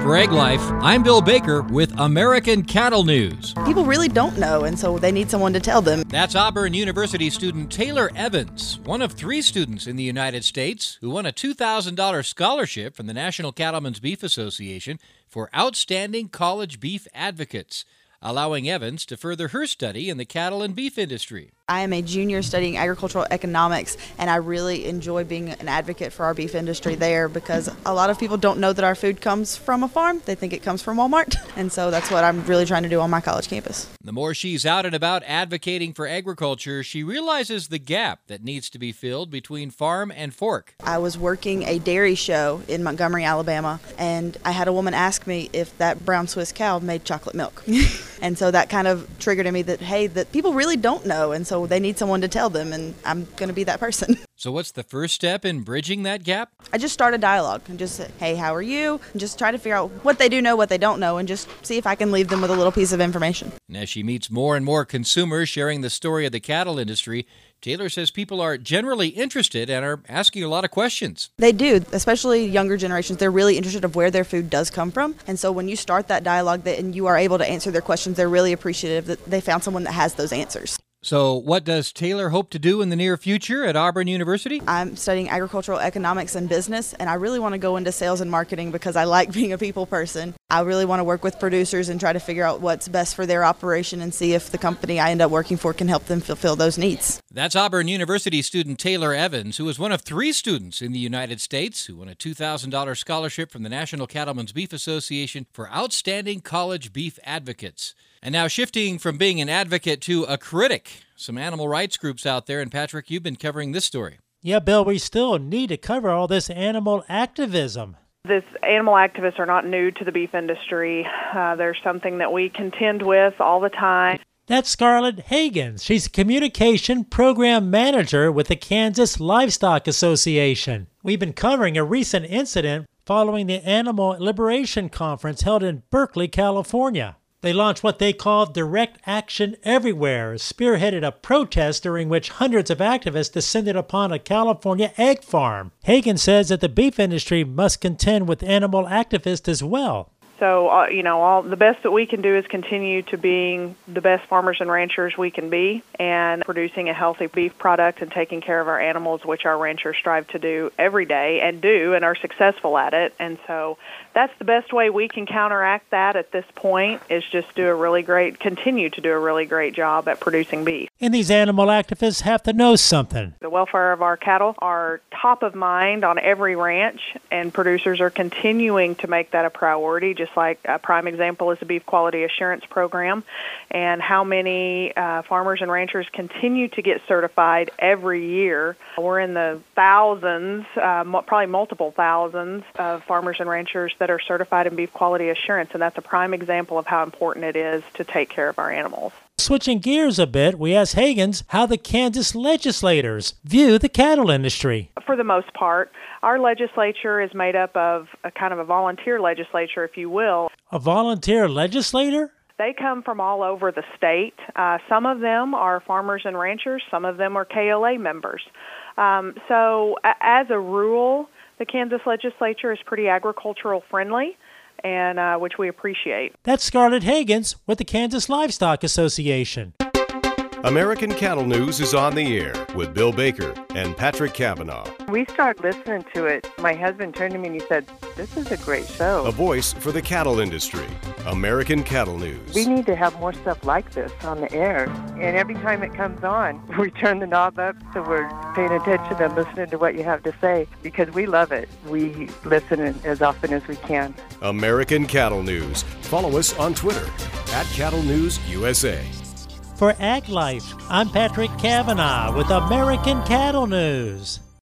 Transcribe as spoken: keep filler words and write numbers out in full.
For Egg Life, I'm Bill Baker with American Cattle News. People really don't know, and so they need someone to tell them. That's Auburn University student Taylor Evans, one of three students in the United States who won a two thousand dollars scholarship from the National Cattlemen's Beef Association for outstanding college beef advocates, allowing Evans to further her study in the cattle and beef industry. I am a junior studying agricultural economics, and I really enjoy being an advocate for our beef industry there because a lot of people don't know that our food comes from a farm. They think it comes from Walmart, and so that's what I'm really trying to do on my college campus. The more she's out and about advocating for agriculture, she realizes the gap that needs to be filled between farm and fork. I was working a dairy show in Montgomery, Alabama, and I had a woman ask me if that brown Swiss cow made chocolate milk. And so that kind of triggered in me that, hey, that people really don't know, and so they need someone to tell them, and I'm going to be that person. So what's the first step in bridging that gap? I just start a dialogue and just say, hey, how are you? And just try to figure out what they do know, what they don't know, and just see if I can leave them with a little piece of information. And as she meets more and more consumers sharing the story of the cattle industry, Taylor says people are generally interested and are asking a lot of questions. They do, especially younger generations. They're really interested of where their food does come from. And so when you start that dialogue that, and you are able to answer their questions, they're really appreciative that they found someone that has those answers. So what does Taylor hope to do in the near future at Auburn University? I'm studying agricultural economics and business, and I really want to go into sales and marketing because I like being a people person. I really want to work with producers and try to figure out what's best for their operation and see if the company I end up working for can help them fulfill those needs. That's Auburn University student Taylor Evans, who is one of three students in the United States who won a two thousand dollars scholarship from the National Cattlemen's Beef Association for outstanding college beef advocates. And now shifting from being an advocate to a critic, some animal rights groups out there, and Patrick, you've been covering this story. Yeah, Bill, we still need to cover all this animal activism. This animal activists are not new to the beef industry. Uh, they're something that we contend with all the time. That's Scarlett Hagens. She's a communication program manager with the Kansas Livestock Association. We've been covering a recent incident following the Animal Liberation Conference held in Berkeley, California. They launched what they call Direct Action Everywhere, spearheaded a protest during which hundreds of activists descended upon a California egg farm. Hagen says that the beef industry must contend with animal activists as well. So, uh, you know, all the best that we can do is continue to being the best farmers and ranchers we can be and producing a healthy beef product and taking care of our animals, which our ranchers strive to do every day and do and are successful at it. And so that's the best way we can counteract that at this point is just do a really great, continue to do a really great job at producing beef. And these animal activists have to know something. The welfare of our cattle are top of mind on every ranch, and producers are continuing to make that a priority, just like a prime example is the Beef Quality Assurance Program, and how many uh, farmers and ranchers continue to get certified every year. We're in the thousands, uh, mo- probably multiple thousands of farmers and ranchers that are certified in beef quality assurance, and that's a prime example of how important it is to take care of our animals. Switching gears a bit, we asked Hagens how the Kansas legislators view the cattle industry. For the most part, our legislature is made up of a kind of a volunteer legislature, if you will. A volunteer legislator? They come from all over the state. Uh, some of them are farmers and ranchers. Some of them are K L A members. Um, so a- as a rule, the Kansas legislature is pretty agricultural friendly, and uh, which we appreciate. That's Scarlett Hagens with the Kansas Livestock Association. American Cattle News is on the air with Bill Baker and Patrick Cavanaugh. We started listening to it. My husband turned to me and he said, "This is a great show." A voice for the cattle industry. American Cattle News. We need to have more stuff like this on the air. And every time it comes on, we turn the knob up so we're paying attention and listening to what you have to say because we love it. We listen as often as we can. American Cattle News. Follow us on Twitter at Cattle News U S A. For Ag Life, I'm Patrick Cavanaugh with American Cattle News.